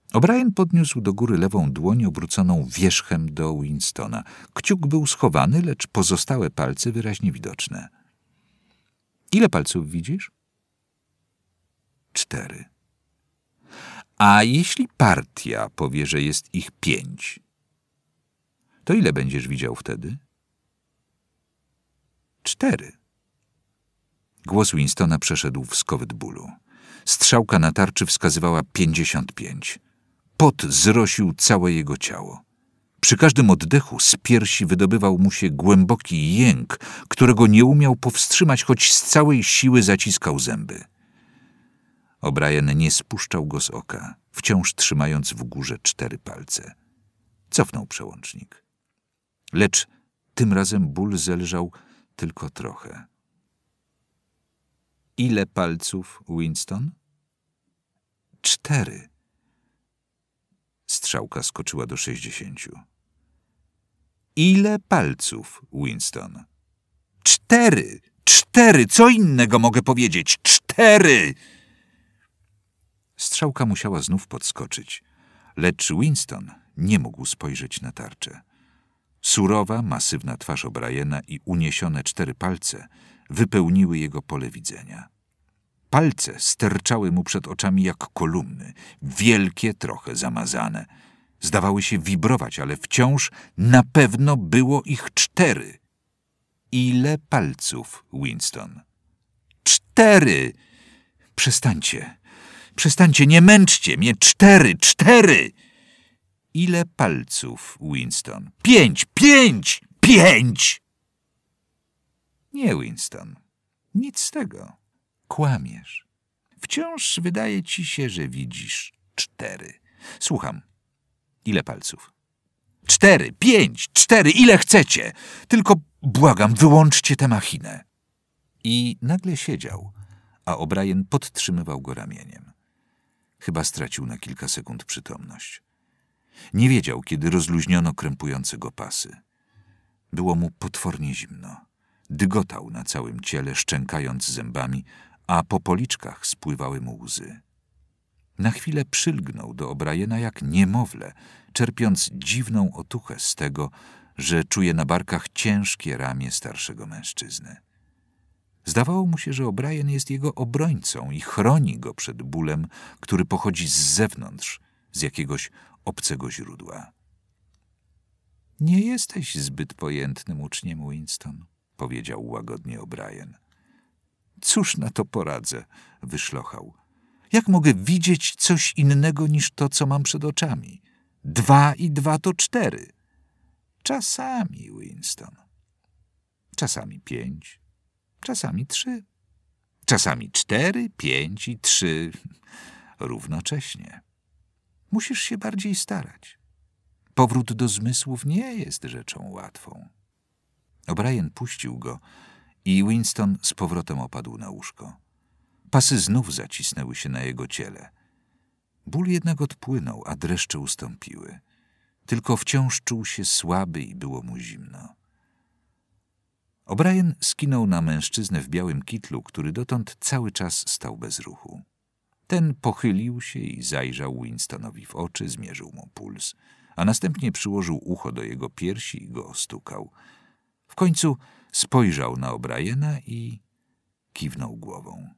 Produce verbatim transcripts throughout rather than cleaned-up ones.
O'Brien podniósł do góry lewą dłoń obróconą wierzchem do Winstona. Kciuk był schowany, lecz pozostałe palce wyraźnie widoczne. Ile palców widzisz? Cztery. A jeśli partia powie, że jest ich pięć, to ile będziesz widział wtedy? Cztery. Głos Winstona przeszedł w skowyt bólu. Strzałka na tarczy wskazywała pięćdziesiąt pięć. Pot zrosił całe jego ciało. Przy każdym oddechu z piersi wydobywał mu się głęboki jęk, którego nie umiał powstrzymać, choć z całej siły zaciskał zęby. O'Brien nie spuszczał go z oka, wciąż trzymając w górze cztery palce. Cofnął przełącznik. Lecz tym razem ból zelżał tylko trochę. Ile palców, Winston? Cztery. Strzałka skoczyła do sześćdziesięciu. Ile palców, Winston? Cztery! Cztery! Co innego mogę powiedzieć? Cztery! Strzałka musiała znów podskoczyć, lecz Winston nie mógł spojrzeć na tarczę. Surowa, masywna twarz O'Briena i uniesione cztery palce wypełniły jego pole widzenia. Palce sterczały mu przed oczami jak kolumny, wielkie, trochę zamazane. Zdawały się wibrować, ale wciąż na pewno było ich cztery. Ile palców, Winston? Cztery! Przestańcie, przestańcie, nie męczcie mnie! Cztery, cztery! Ile palców, Winston? Pięć, pięć, pięć! Nie, Winston, nic z tego. Kłamiesz. Wciąż wydaje ci się, że widzisz cztery. Słucham. Ile palców? Cztery, pięć, cztery, ile chcecie. Tylko błagam, wyłączcie tę machinę. I nagle siedział, a O'Brien podtrzymywał go ramieniem. Chyba stracił na kilka sekund przytomność. Nie wiedział, kiedy rozluźniono krępujące go pasy. Było mu potwornie zimno. Dygotał na całym ciele, szczękając zębami, a po policzkach spływały mu łzy. Na chwilę przylgnął do O'Briena jak niemowlę, czerpiąc dziwną otuchę z tego, że czuje na barkach ciężkie ramię starszego mężczyzny. Zdawało mu się, że O'Brien jest jego obrońcą i chroni go przed bólem, który pochodzi z zewnątrz, z jakiegoś obcego źródła. Nie jesteś zbyt pojętnym uczniem, Winston, powiedział łagodnie O'Brien. Cóż na to poradzę, wyszlochał. Jak mogę widzieć coś innego niż to, co mam przed oczami? Dwa i dwa to cztery. Czasami, Winston. Czasami pięć, czasami trzy, czasami cztery, pięć i trzy równocześnie. Musisz się bardziej starać. Powrót do zmysłów nie jest rzeczą łatwą. O'Brien puścił go i Winston z powrotem opadł na łóżko. Pasy znów zacisnęły się na jego ciele. Ból jednak odpłynął, a dreszcze ustąpiły. Tylko wciąż czuł się słaby i było mu zimno. O'Brien skinął na mężczyznę w białym kitlu, który dotąd cały czas stał bez ruchu. Ten pochylił się i zajrzał Winstonowi w oczy, zmierzył mu puls, a następnie przyłożył ucho do jego piersi i go ostukał. W końcu spojrzał na O'Briena i kiwnął głową.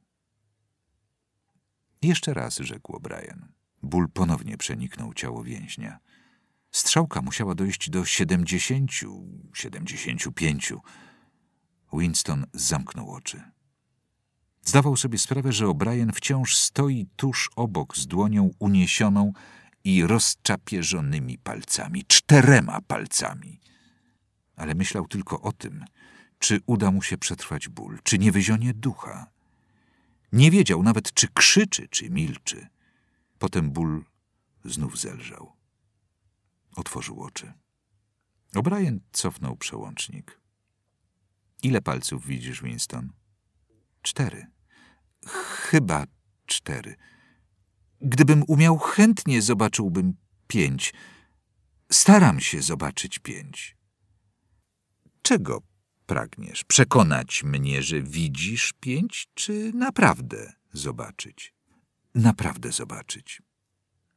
Jeszcze raz, rzekł O'Brien. Ból ponownie przeniknął ciało więźnia. Strzałka musiała dojść do siedemdziesięciu, siedemdziesięciu pięciu. Winston zamknął oczy. Zdawał sobie sprawę, że O'Brien wciąż stoi tuż obok z dłonią uniesioną i rozczapieżonymi palcami, czterema palcami. Ale myślał tylko o tym, czy uda mu się przetrwać ból, czy nie wyzionie ducha. Nie wiedział nawet, czy krzyczy, czy milczy. Potem ból znów zelżał. Otworzył oczy. O'Brien cofnął przełącznik. Ile palców widzisz, Winston? Cztery. Chyba cztery. Gdybym umiał, chętnie zobaczyłbym pięć. Staram się zobaczyć pięć. Czego pragniesz? Przekonać mnie, że widzisz pięć, czy naprawdę zobaczyć? Naprawdę zobaczyć.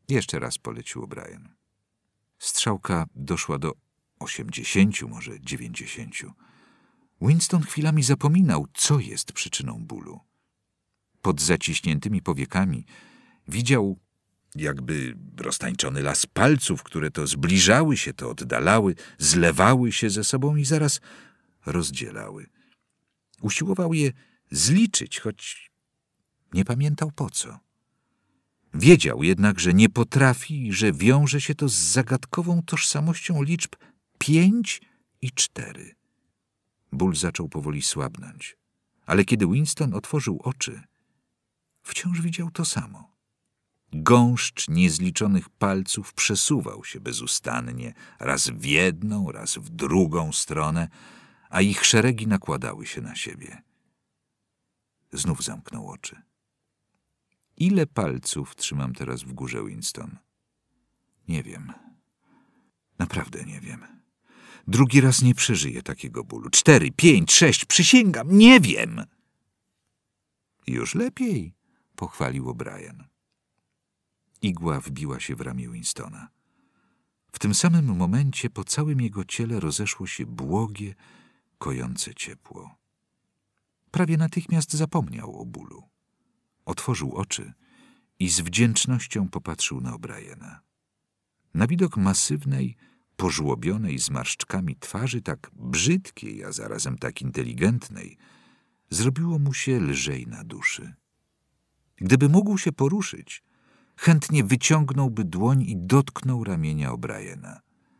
Jeszcze raz polecił O'Brien. Strzałka doszła do osiemdziesięciu, może dziewięćdziesięciu. Winston chwilami zapominał, co jest przyczyną bólu. Pod zaciśniętymi powiekami widział jakby roztańczony las palców, które to zbliżały się, to oddalały, zlewały się ze sobą i zaraz rozdzielały. Usiłował je zliczyć, choć nie pamiętał po co. Wiedział jednak, że nie potrafi i że wiąże się to z zagadkową tożsamością liczb pięć i cztery. Ból zaczął powoli słabnąć, ale kiedy Winston otworzył oczy, wciąż widział to samo. Gąszcz niezliczonych palców przesuwał się bezustannie, raz w jedną, raz w drugą stronę, a ich szeregi nakładały się na siebie. Znów zamknął oczy. Ile palców trzymam teraz w górze, Winston? Nie wiem. Naprawdę nie wiem. Drugi raz nie przeżyję takiego bólu. Cztery, pięć, sześć, przysięgam, nie wiem. Już lepiej, pochwalił O'Brien. Igła wbiła się w ramię Winstona. W tym samym momencie po całym jego ciele rozeszło się błogie, kojące ciepło. Prawie natychmiast zapomniał o bólu. Otworzył oczy i z wdzięcznością popatrzył na O'Briena. Na widok masywnej, pożłobionej zmarszczkami twarzy, tak brzydkiej, a zarazem tak inteligentnej, zrobiło mu się lżej na duszy. Gdyby mógł się poruszyć, chętnie wyciągnąłby dłoń i dotknął ramienia O'Briena.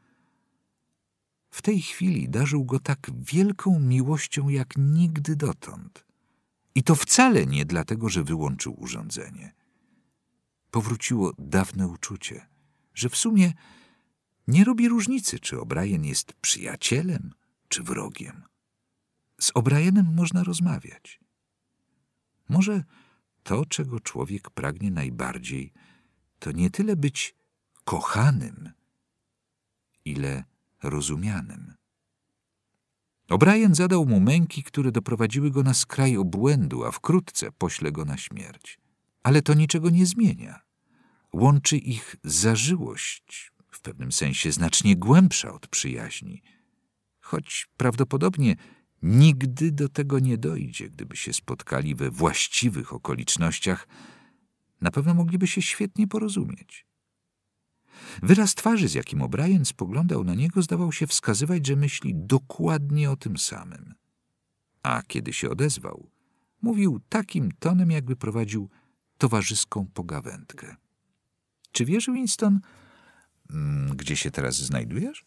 W tej chwili darzył go tak wielką miłością jak nigdy dotąd. I to wcale nie dlatego, że wyłączył urządzenie. Powróciło dawne uczucie, że w sumie nie robi różnicy, czy O'Brien jest przyjacielem, czy wrogiem. Z O'Brienem można rozmawiać. Może to, czego człowiek pragnie najbardziej, to nie tyle być kochanym, ile rozumianym. O'Brien zadał mu męki, które doprowadziły go na skraj obłędu, a wkrótce pośle go na śmierć. Ale to niczego nie zmienia. Łączy ich zażyłość, w pewnym sensie znacznie głębsza od przyjaźni. Choć prawdopodobnie nigdy do tego nie dojdzie, gdyby się spotkali we właściwych okolicznościach, na pewno mogliby się świetnie porozumieć. Wyraz twarzy, z jakim O'Brien spoglądał na niego, zdawał się wskazywać, że myśli dokładnie o tym samym. A kiedy się odezwał, mówił takim tonem, jakby prowadził towarzyską pogawędkę. Czy wiesz, Winston, gdzie się teraz znajdujesz?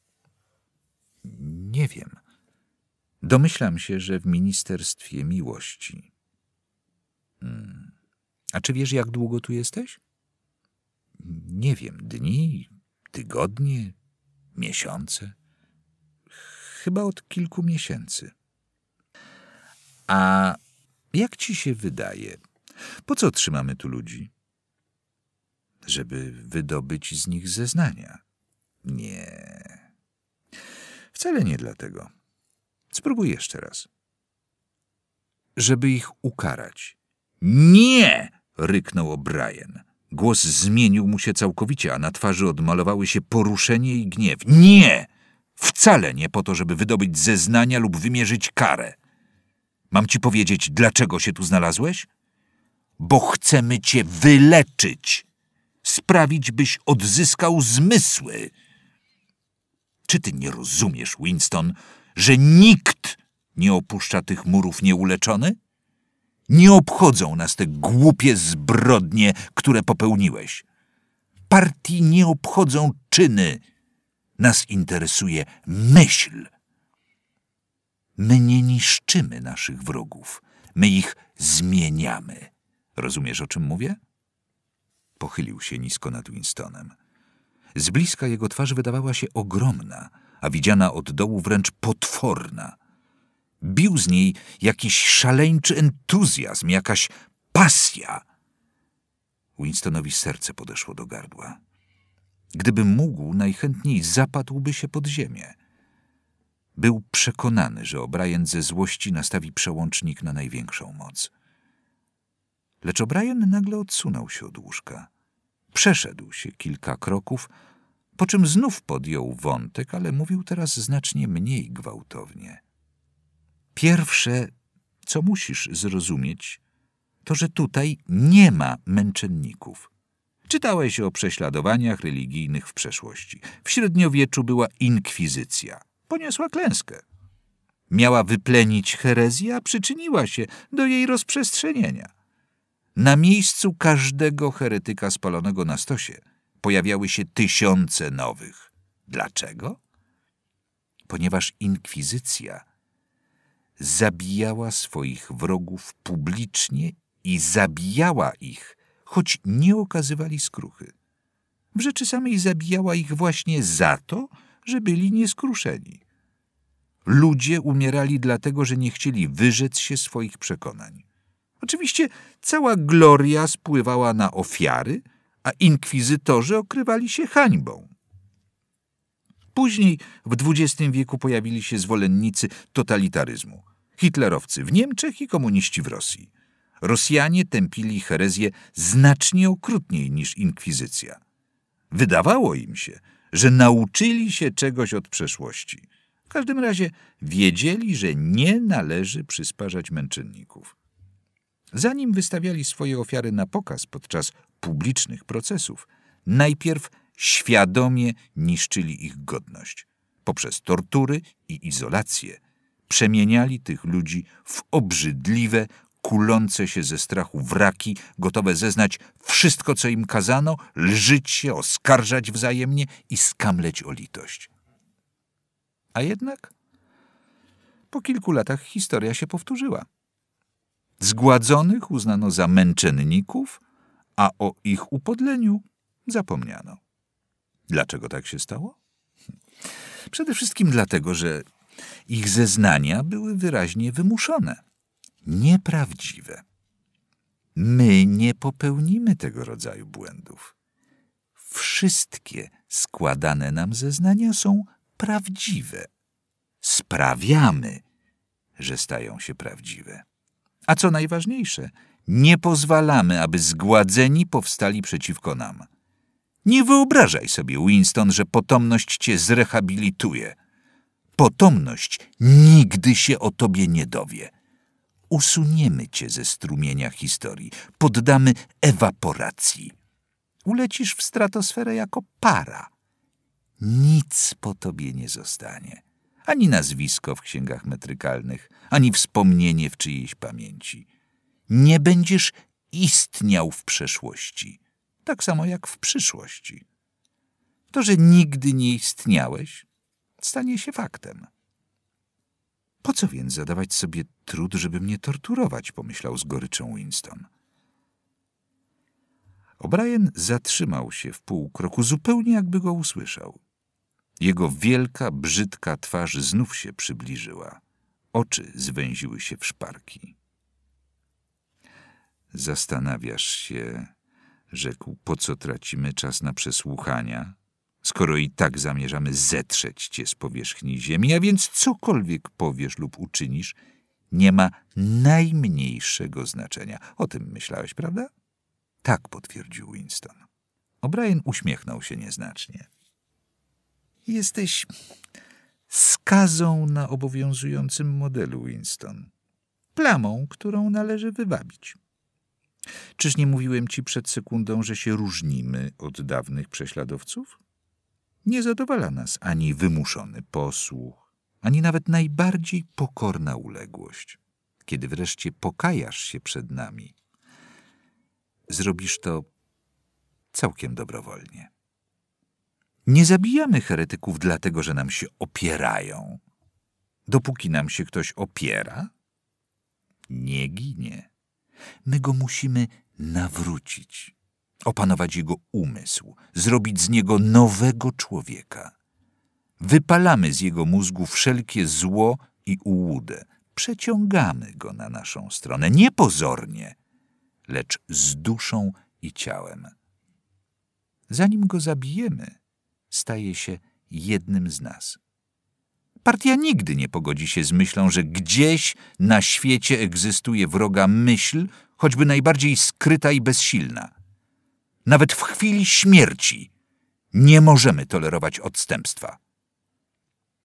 Nie wiem. Domyślam się, że w Ministerstwie Miłości. Hmm. A czy wiesz, jak długo tu jesteś? Nie wiem, dni, tygodnie, miesiące. Chyba od kilku miesięcy. A jak ci się wydaje, po co trzymamy tu ludzi? Żeby wydobyć z nich zeznania. Nie. Wcale nie dlatego. Spróbuj jeszcze raz. Żeby ich ukarać. Nie! Ryknął O'Brien. Głos zmienił mu się całkowicie, a na twarzy odmalowały się poruszenie i gniew. Nie! Wcale nie po to, żeby wydobyć zeznania lub wymierzyć karę. Mam ci powiedzieć, dlaczego się tu znalazłeś? Bo chcemy cię wyleczyć. Sprawić, byś odzyskał zmysły. Czy ty nie rozumiesz, Winston, że nikt nie opuszcza tych murów nieuleczony? Nie obchodzą nas te głupie zbrodnie, które popełniłeś. Partii nie obchodzą czyny. Nas interesuje myśl. My nie niszczymy naszych wrogów. My ich zmieniamy. Rozumiesz, o czym mówię? Pochylił się nisko nad Winstonem. Z bliska jego twarz wydawała się ogromna, a widziana od dołu wręcz potworna. Bił z niej jakiś szaleńczy entuzjazm, jakaś pasja. Winstonowi serce podeszło do gardła. Gdyby mógł, najchętniej zapadłby się pod ziemię. Był przekonany, że O'Brien ze złości nastawi przełącznik na największą moc. Lecz O'Brien nagle odsunął się od łóżka Przeszedł się kilka kroków, po czym znów podjął wątek, ale mówił teraz znacznie mniej gwałtownie. Pierwsze, co musisz zrozumieć, to, że tutaj nie ma męczenników. Czytałeś o prześladowaniach religijnych w przeszłości. W średniowieczu była inkwizycja. Poniosła klęskę. Miała wyplenić herezję, a przyczyniła się do jej rozprzestrzenienia. Na miejscu każdego heretyka spalonego na stosie pojawiały się tysiące nowych. Dlaczego? Ponieważ inkwizycja zabijała swoich wrogów publicznie i zabijała ich, choć nie okazywali skruchy. W rzeczy samej zabijała ich właśnie za to, że byli nieskruszeni. Ludzie umierali dlatego, że nie chcieli wyrzec się swoich przekonań. Oczywiście cała gloria spływała na ofiary, a inkwizytorzy okrywali się hańbą. Później w dwudziestym wieku pojawili się zwolennicy totalitaryzmu. Hitlerowcy w Niemczech i komuniści w Rosji. Rosjanie tępili herezję znacznie okrutniej niż inkwizycja. Wydawało im się, że nauczyli się czegoś od przeszłości. W każdym razie wiedzieli, że nie należy przysparzać męczenników. Zanim wystawiali swoje ofiary na pokaz podczas publicznych procesów, najpierw świadomie niszczyli ich godność. Poprzez tortury i izolację przemieniali tych ludzi w obrzydliwe, kulące się ze strachu wraki, gotowe zeznać wszystko, co im kazano, lżyć się, oskarżać wzajemnie i skamleć o litość. A jednak po kilku latach historia się powtórzyła. Zgładzonych uznano za męczenników, a o ich upodleniu zapomniano. Dlaczego tak się stało? Przede wszystkim dlatego, że ich zeznania były wyraźnie wymuszone, nieprawdziwe. My nie popełnimy tego rodzaju błędów. Wszystkie składane nam zeznania są prawdziwe. Sprawiamy, że stają się prawdziwe. A co najważniejsze, nie pozwalamy, aby zgładzeni powstali przeciwko nam. Nie wyobrażaj sobie, Winston, że potomność cię zrehabilituje. Potomność nigdy się o tobie nie dowie. Usuniemy cię ze strumienia historii, poddamy ewaporacji. Ulecisz w stratosferę jako para. Nic po tobie nie zostanie. Ani nazwisko w księgach metrykalnych, ani wspomnienie w czyjejś pamięci. Nie będziesz istniał w przeszłości, tak samo jak w przyszłości. To, że nigdy nie istniałeś, stanie się faktem. Po co więc zadawać sobie trud, żeby mnie torturować, pomyślał z goryczą Winston. O'Brien zatrzymał się w pół kroku, zupełnie jakby go usłyszał. Jego wielka, brzydka twarz znów się przybliżyła. Oczy zwęziły się w szparki. Zastanawiasz się, rzekł, po co tracimy czas na przesłuchania, skoro i tak zamierzamy zetrzeć cię z powierzchni ziemi, a więc cokolwiek powiesz lub uczynisz, nie ma najmniejszego znaczenia. O tym myślałeś, prawda? Tak, potwierdził Winston. O'Brien uśmiechnął się nieznacznie. Jesteś skazą na obowiązującym modelu, Winston. Plamą, którą należy wywabić. Czyż nie mówiłem ci przed sekundą, że się różnimy od dawnych prześladowców? Nie zadowala nas ani wymuszony posłuch, ani nawet najbardziej pokorna uległość. Kiedy wreszcie pokajasz się przed nami, zrobisz to całkiem dobrowolnie. Nie zabijamy heretyków dlatego, że nam się opierają. Dopóki nam się ktoś opiera, nie ginie. My go musimy nawrócić, opanować jego umysł, zrobić z niego nowego człowieka. Wypalamy z jego mózgu wszelkie zło i ułudę. Przeciągamy go na naszą stronę, nie pozornie, lecz z duszą i ciałem. Zanim go zabijemy, staje się jednym z nas. Partia nigdy nie pogodzi się z myślą, że gdzieś na świecie egzystuje wroga myśl, choćby najbardziej skryta i bezsilna. nawet w chwili śmierci. Nie możemy tolerować odstępstwa.